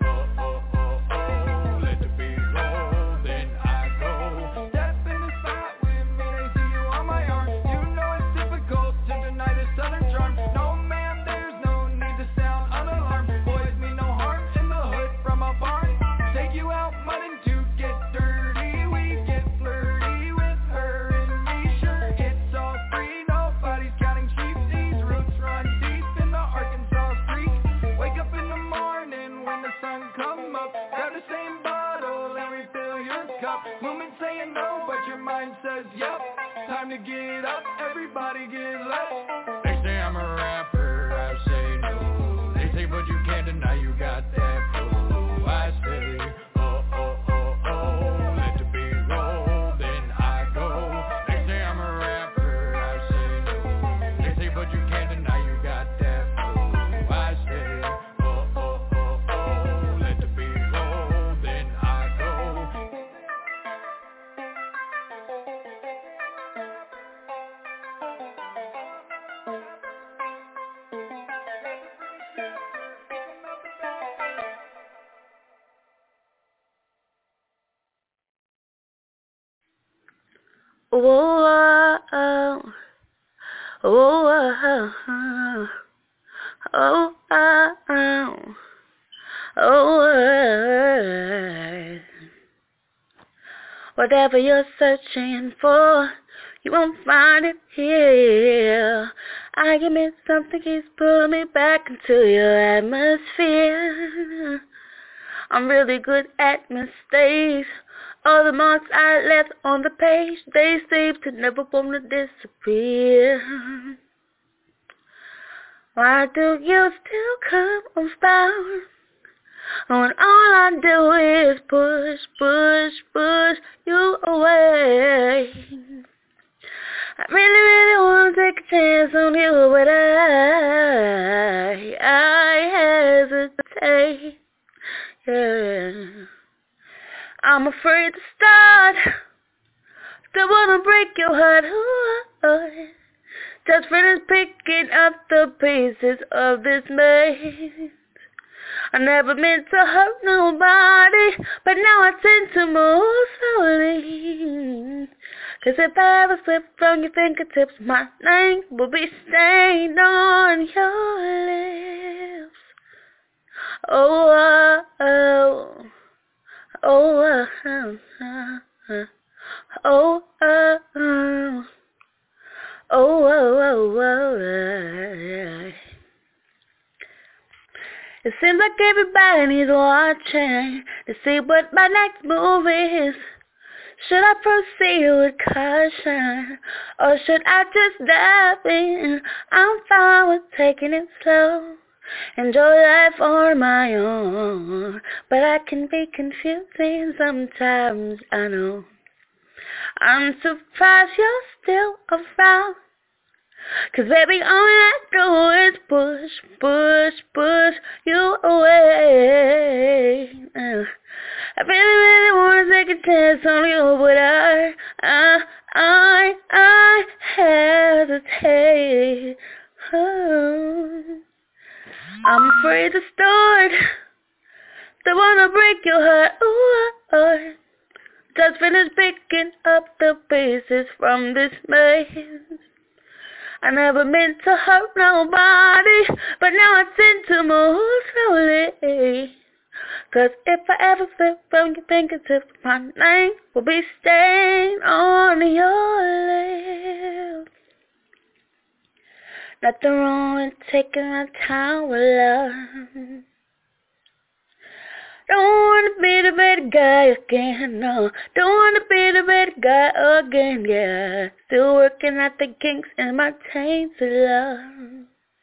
oh, let the beat roll, then I go. Step in the spot with me, they see you on my arm. You know it's difficult to deny the southern charm. No man, there's no need to sound unalarmed. Boys mean no harm in the hood from a barn. Take you out mudding to get dirty. We get flirty with her and me. Sure, it's all free, nobody's counting sheep. These roots run deep in the Arkansas street. Wake up in the morning when the sun come up. Grab the same bottle and refill your cup. Woman saying no, but your mind says yep. Time to get up, everybody get left. They say I'm a rapper, I say no. They say but you can't deny you got that flow. I say, oh, let the beat roll, then I go. They say I'm a rapper, I say no. They say but you can't deny you got that flow. I say, oh, let the beat roll, then I go. Oh, oh, oh, oh, oh, oh, whatever you're searching for, you won't find it here. I admit something keeps pulling me back into your atmosphere. I'm really good at mistakes. All the marks I left on the page, they seem to never want to disappear. Why do you still come unbound? when all I do is push, push, push you away. I really wanna take a chance on you, but I hesitate. Yeah. I'm afraid to start. Still wanna break your heart. Ooh, just finished picking up the pieces of this maze. I never meant to hurt nobody, but now I tend to move slowly. 'Cause if I ever slip from your fingertips, my name will be stained on your lips. Oh, oh, oh, oh, oh, oh, oh, oh, oh. It seems like everybody needs watching to see what my next move is. Should I proceed with caution, or should I just dive in? I'm fine with taking it slow, enjoy life on my own, but I can be confusing sometimes, I know. I'm surprised you're still around, 'cause baby, all I do is push, push, push you away. I really wanna take a chance on you, but I hesitate. Oh. I'm afraid to start. Don't wanna break your heart. Ooh, just finished picking up the pieces from this maze. I never meant to hurt nobody, but now I tend to move slowly. 'Cause if I ever slip from your fingertips, my name will be stained on your lips. Nothing wrong with taking my time with love. Don't wanna be the bad guy again, no. Don't wanna be the bad guy again, yeah. Still working at the kinks in my tainted love.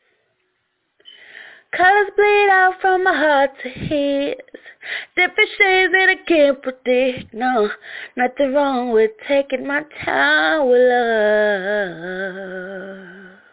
Colors bleed out from my heart to his. Different shades that I can't predict, no. Nothing wrong with taking my time with love.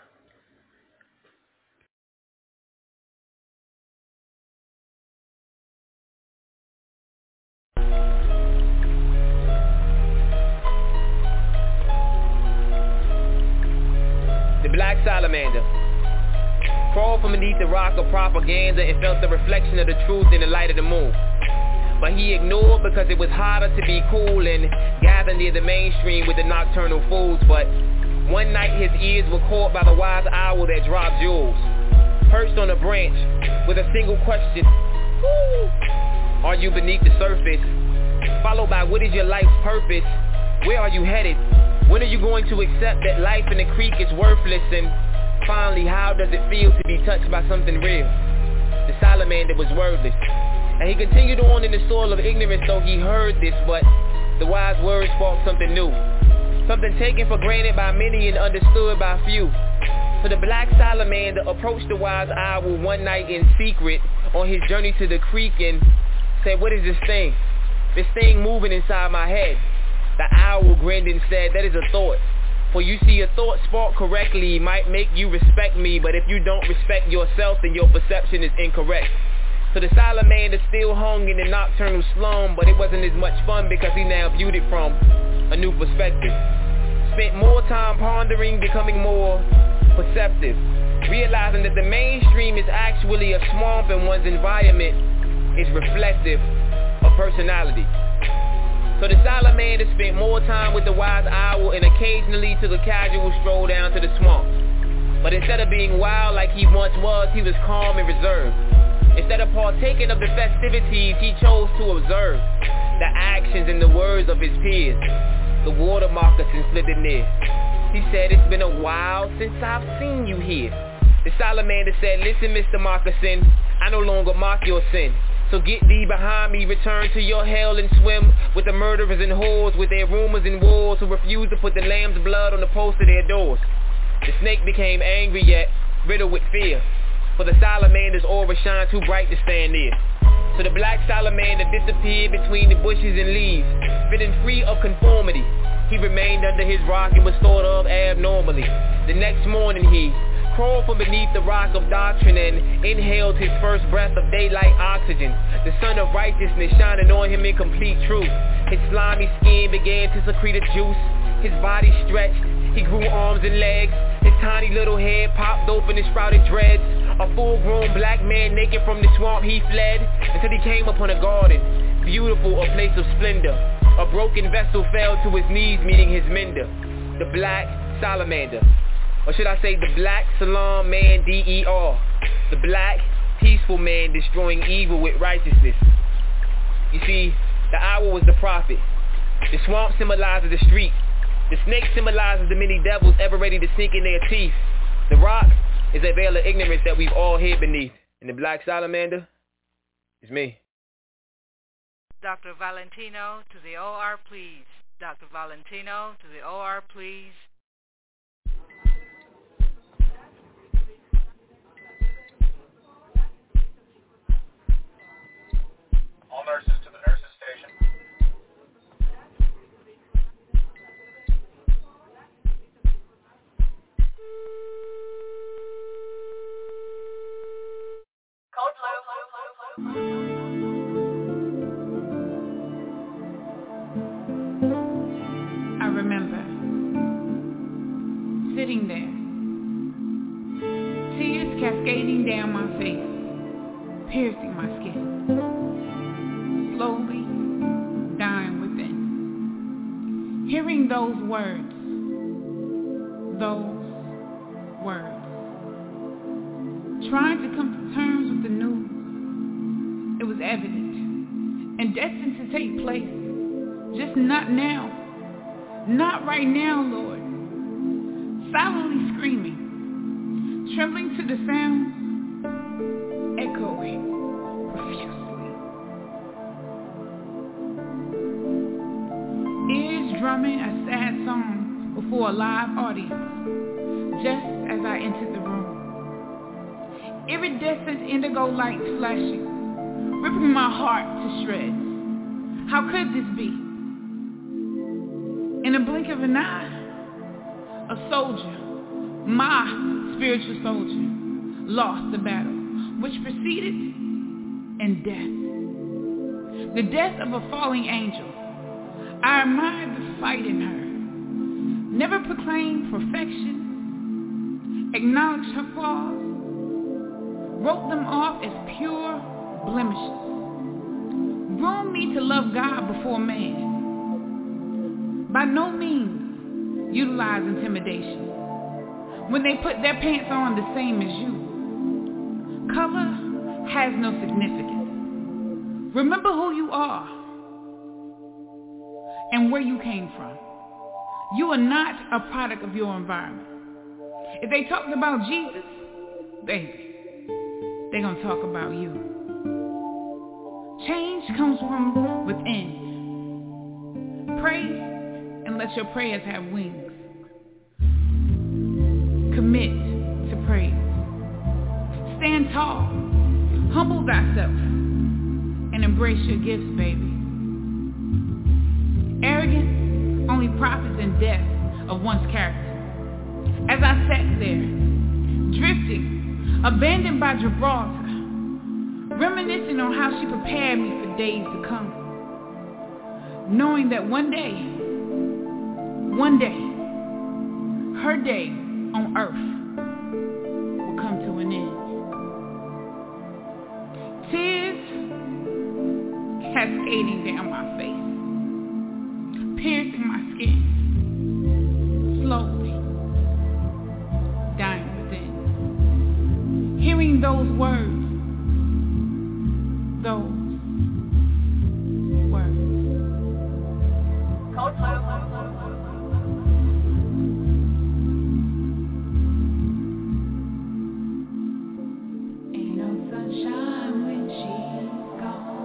The Black Salamander crawled from beneath the rock of propaganda and felt the reflection of the truth in the light of the moon. But he ignored because it was harder to be cool and gather near the mainstream with the nocturnal fools. But one night his ears were caught by the wise owl that dropped jewels, perched on a branch with a single question: are you beneath the surface? Followed by, what is your life's purpose? Where are you headed? When are you going to accept that life in the creek is worthless? And finally, how does it feel to be touched by something real? The salamander was wordless, and he continued on in the soil of ignorance, though he heard this, but the wise words sparked something new, something taken for granted by many and understood by few. So the black salamander approached the wise owl one night in secret on his journey to the creek and said, what is this thing moving inside my head? The owl grinned and said, that is a thought. For you see, a thought sparked correctly might make you respect me, but if you don't respect yourself, then your perception is incorrect. So the salamander still hung in the nocturnal slum, but it wasn't as much fun because he now viewed it from a new perspective. Spent more time pondering, becoming more perceptive, realizing that the mainstream is actually a swamp and one's environment is reflective of personality. So the salamander spent more time with the wise owl and occasionally took a casual stroll down to the swamp. But instead of being wild like he once was, he was calm and reserved. Instead of partaking of the festivities, he chose to observe the actions and the words of his peers. The water moccasin flitted near. He said, it's been a while since I've seen you here. The salamander said, listen, Mr. Moccasin, I no longer mock your sin. So get thee behind me, return to your hell and swim with the murderers and whores, with their rumors and wars, who refuse to put the lamb's blood on the posts of their doors. The snake became angry yet riddled with fear, for the salamander's aura shined too bright to stand near. So the black salamander disappeared between the bushes and leaves, feeling free of conformity. He remained under his rock and was thought of abnormally. The next morning he crawled from beneath the rock of doctrine and inhaled his first breath of daylight oxygen. The sun of righteousness shining on him in complete truth. His slimy skin began to secrete a juice. His body stretched. He grew arms and legs. His tiny little head popped open and sprouted dreads. A full-grown black man naked from the swamp he fled until he came upon a garden, beautiful, a place of splendor. A broken vessel fell to his knees meeting his mender. The black salamander. Or should I say the black salam man, D-E-R. The black, peaceful man destroying evil with righteousness. You see, the owl was the prophet. The swamp symbolizes the street. The snake symbolizes the many devils ever ready to sink in their teeth. The rock is a veil of ignorance that we've all hid beneath. And the black salamander is me. Dr. Valentino to the OR, please. Dr. Valentino to the OR, please. All nurses to the nurses station. I remember sitting there, tears cascading down my face, piercing my skin, slowly dying within. Hearing those words, trying to come to terms with the news. It was evident and destined to take place, just not now, not right now, Lord. Silently screaming, trembling to the sound, echoing profusely. Ears drumming a sad song before a live audience, just as I entered the room. Iridescent indigo lights flashing, ripping my heart to shreds. How could this be? In a blink of an eye, a soldier, my spiritual soldier, lost the battle, which preceded in death. The death of a falling angel. I admired the fight in her. Never proclaimed perfection, acknowledged her flaws, wrote them off as pure blemishes. Groomed me to love God before man. By no means utilize intimidation when they put their pants on the same as you. Color has no significance. Remember who you are and where you came from. You are not a product of your environment. If they talked about Jesus, baby, they're going to talk about you. Change comes from within. Pray and let your prayers have wings. Commit to praise. Stand tall. Humble thyself. And embrace your gifts, baby. Arrogance only profits in death of one's character. As I sat there, drifting, abandoned by Gibraltar, reminiscing on how she prepared me for days to come, knowing that one day, her day on earth will come to an end. Tears cascading down my face, piercing my skin, slowly dying within. Hearing those words, ain't no sunshine when she's gone,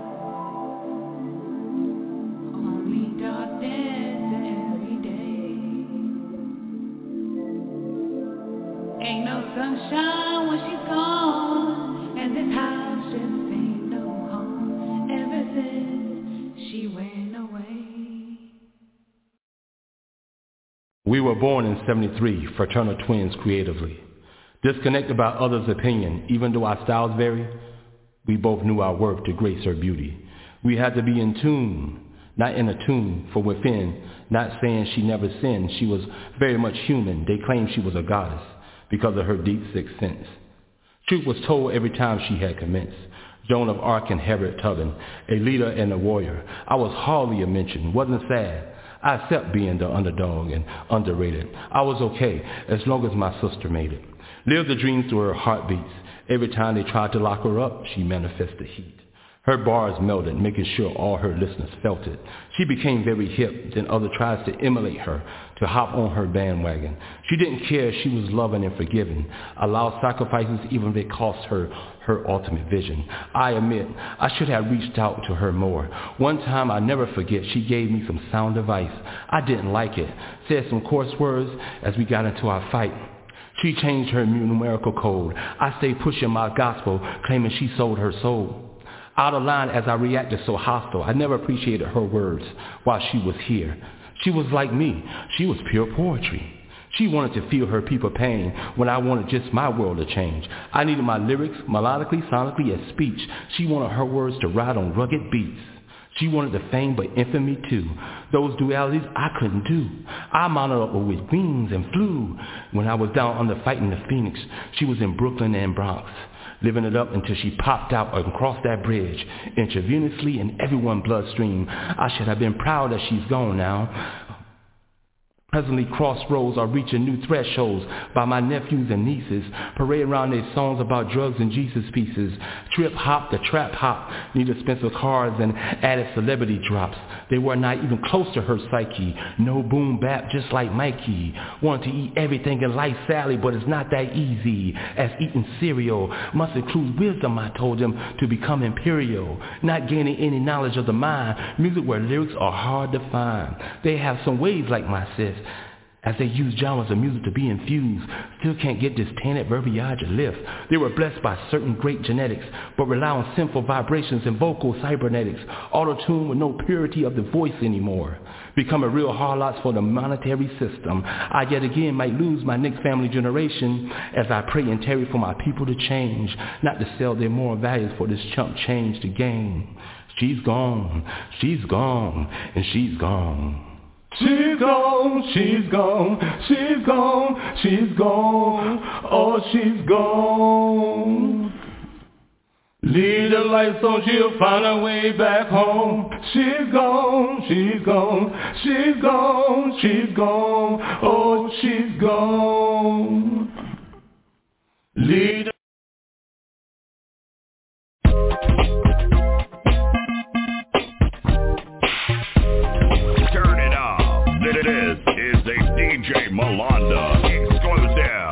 only darkness every day. Ain't no sunshine when she's gone, and this house just ain't no home. We were born in 73, fraternal twins creatively. Disconnected by others' opinion, even though our styles vary, we both knew our worth to grace her beauty. We had to be in tune, not in a tune for within, not saying she never sinned. She was very much human. They claimed she was a goddess because of her deep sixth sense. Truth was told every time she had commenced. Joan of Arc and Harriet Tubman, a leader and a warrior. I was hardly a mention, wasn't sad. I accept being the underdog and underrated. I was okay as long as my sister made it. Lived the dreams through her heartbeats. Every time they tried to lock her up, she manifested heat. Her bars melted, making sure all her listeners felt it. She became very hip, then others tried to emulate her, to hop on her bandwagon. She didn't care, she was loving and forgiving, allowed sacrifices even if it cost her her ultimate vision. I admit, I should have reached out to her more. One time, I'll never forget, she gave me some sound advice. I didn't like it, said some coarse words as we got into our fight. She changed her numerical code. I stayed pushing my gospel, claiming she sold her soul. Out of line as I reacted so hostile, I never appreciated her words while she was here. She was like me. She was pure poetry. She wanted to feel her people pain when I wanted just my world to change. I needed my lyrics, melodically, sonically, as speech. She wanted her words to ride on rugged beats. She wanted the fame but infamy too. Those dualities I couldn't do. I mounted up with wings and flew. When I was down under fighting the Phoenix, she was in Brooklyn and Bronx, living it up until she popped out and crossed that bridge, intravenously in everyone's bloodstream. I should have been proud that she's gone now. Presently crossroads are reaching new thresholds by my nephews and nieces, parade around their songs about drugs and Jesus pieces, trip hop, the trap hop, need expensive cars and added celebrity drops. They were not even close to her psyche, no boom bap just like Mikey. Wanted to eat everything in life sadly, but it's not that easy, as eating cereal must include wisdom, I told them, to become imperial, not gaining any knowledge of the mind, music where lyrics are hard to find. They have some waves like my sis, as they use genres of music to be infused, still can't get this tainted verbiage or lift. They were blessed by certain great genetics, but rely on sinful vibrations and vocal cybernetics, auto-tune with no purity of the voice anymore. Becoming real harlots for the monetary system. I yet again might lose my next family generation as I pray and tarry for my people to change, not to sell their moral values for this chump change to gain. She's gone, and she's gone. She's gone, she's gone, she's gone, she's gone, oh she's gone. Lead the light so she'll find her way back home. She's gone, she's gone, she's gone, she's gone, oh she's gone. Lead This is a DJ Malanda exclusive.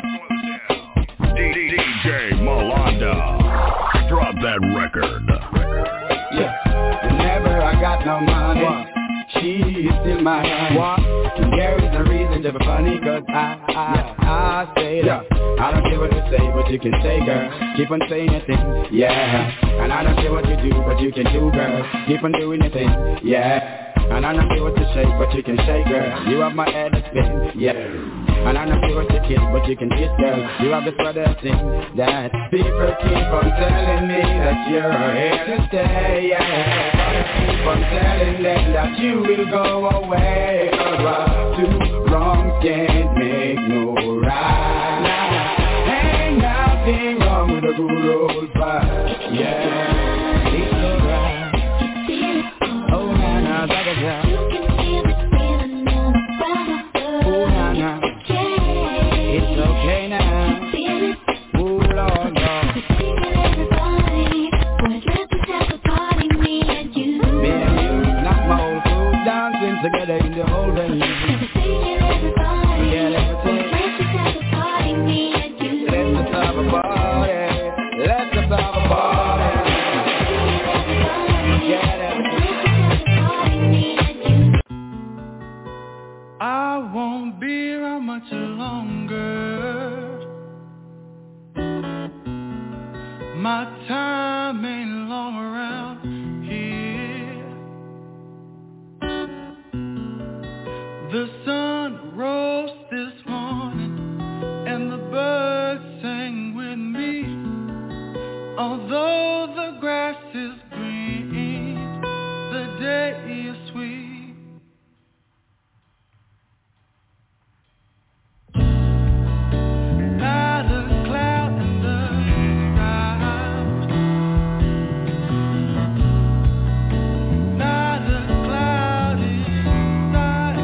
DJ Malanda, drop that record. Yeah, whenever I got no money, she is in my hand. There is a reason to be funny, cause I stayed up. I don't care what you say, but you can say, girl. Keep on saying your things, yeah. And I don't care what you do, but you can do, girl. Keep on doing your things, yeah. And I don't care what you shake, but you can shake, girl. You have my head to spin, yeah. And I don't care what you kiss, but you can kiss, girl. You have this other thing that people keep on telling me that you're here to stay, yeah. Keep on telling them that you will go away. Cause two wrongs can't make no right. Now, ain't nothing wrong with a good old fight, yeah. It's alright. You can feel it feeling in the brother. Ooh, nah. It's okay now. Ooh, Lord, Lord. Everybody, boys, let's have a party, me and you. Me and you, not my old crew, dancing together in the whole venue. Everybody, yeah, everything. Let's have a party, me and you. Let's have a party. Let's have a party. I won't be around much longer. My time ain't long around here. The sun rose Although the grass is green, the day is sweet. Not a cloud in the sky, not a cloud in sight.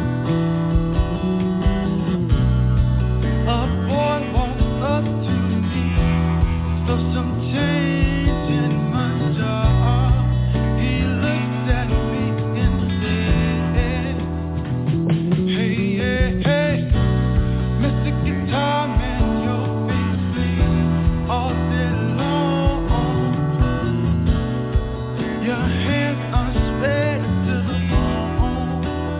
A boy walks up to me, so some change in my jaw. He looks at me and says, hey, hey, hey, Mr. Guitar Man, your face plays all day long. Your hands are spread to the bone.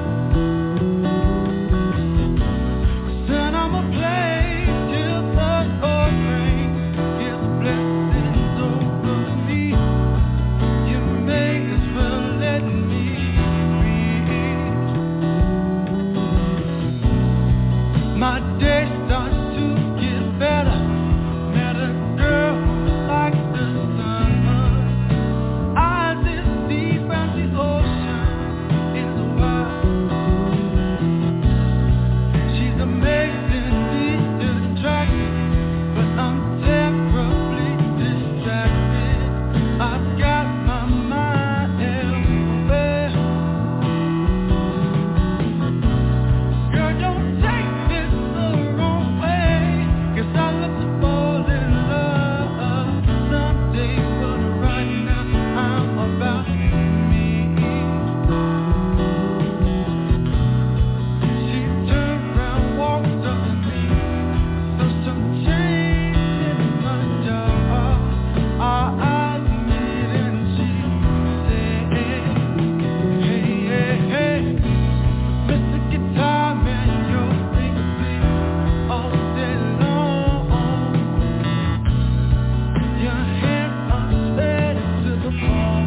Son, I'ma play till the Lord rains His blessings over me. You may as well let me breathe. My day starts to get better. Met a girl who likes the sun. Eyes is deep and the ocean is wide. She's amazingly attractive, but I'm terribly distracted. I've got my mind elsewhere. Girl, don't take this the wrong way, 'cause I love to fall in love someday, but right now I'm about me. She turned around, walked up to me, so some change in my jaw. Our eyes meet and she said, hey, hey, hey, Mr. Guitar Man, your things play all day long. Your hands are spread to the bone.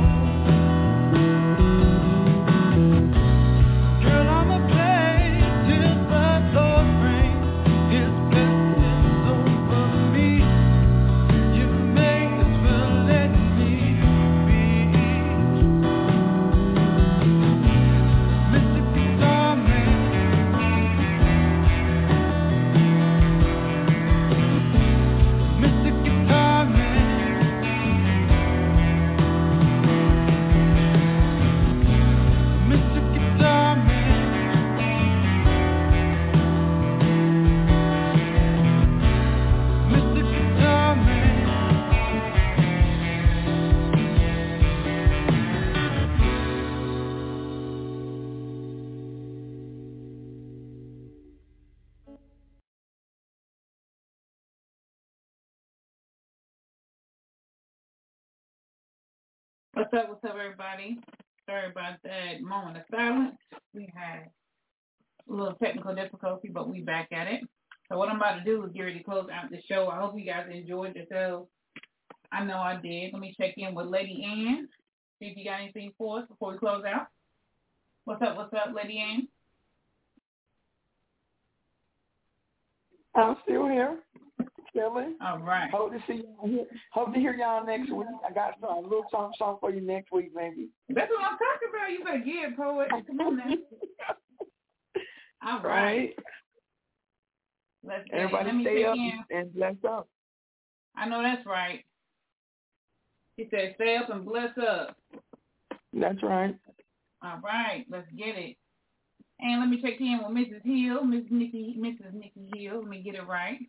Girl, I'ma play till the Lord rains His blessings over me. You may as well let me be. Mr. Guitar Man, Mr. Guitar Man, Mr. Guitar Man, Mr. Guitar Man. What's up, everybody? Sorry about that moment of silence. We had a little technical difficulty, but we back at it. So what I'm about to do is get ready to close out the show. I hope you guys enjoyed yourselves. I know I did. Let me check in with Lady Ann, see if you got anything for us before we close out. What's up, Lady Ann? I'm still here. Chilling. All right. Hope to see y'all here. Hope to hear y'all next week. I got a little something for you next week, maybe. That's what I'm talking about. You better get it, poet. Come on now. All right. Let's get Everybody it. Let me stay check up in. and bless up. I know that's right. He said, stay up and bless up. That's right. All right. Let's get it. And let me check in with Mrs. Hill, Mrs. Nikki Hill. Let me get it right.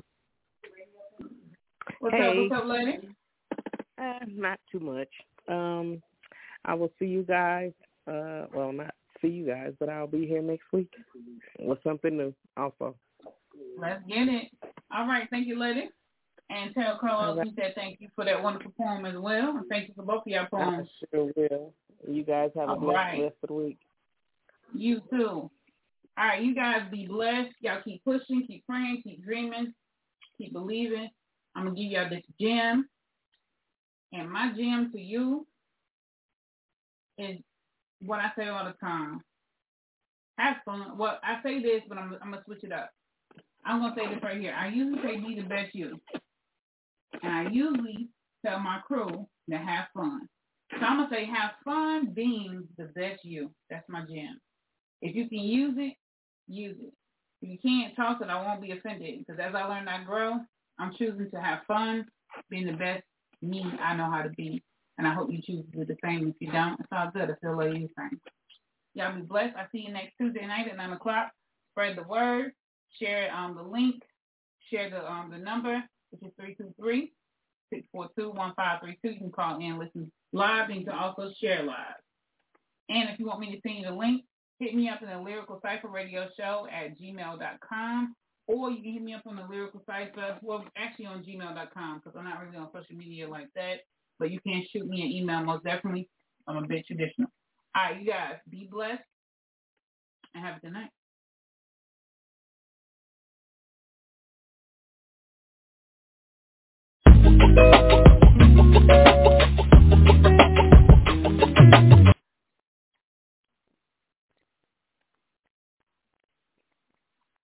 What's up, lady? Not too much. I will see you guys. Well, not see you guys, but I'll be here next week with something new also. Let's get it. All right. Thank you, lady. And tell Carlos he said thank you for that wonderful poem as well. And thank you for both of your poems. I sure will. You guys have a blessed rest of the week. You too. All right, you guys be blessed. Y'all keep pushing, keep praying, keep dreaming, keep believing. I'm going to give y'all this gem. And my gem to you is what I say all the time. Have fun. Well, I say this, but I'm going to switch it up. I'm going to say this right here. I usually say be the best you. And I usually tell my crew to have fun. So I'm going to say have fun being the best you. That's my jam. If you can use it, use it. If you can't, toss it. I won't be offended because as I learn, I grow. I'm choosing to have fun, being the best me I know how to be. And I hope you choose to do the same. If you don't, it's all good. I feel like you same. Y'all be blessed. I'll see you next Tuesday night at 9 o'clock. Spread the word. Share the link. Share the number, which is 323-642-1532. You can call in, listen live, and you can also share live. And if you want me to send you the link, hit me up in the Lyrical Cipher Radio Show at gmail.com, or you can hit me up on the Lyrical Cipher, well, actually on gmail.com, because I'm not really on social media like that, but you can shoot me an email most definitely. I'm a bit traditional. All right, you guys, be blessed, and have a good night.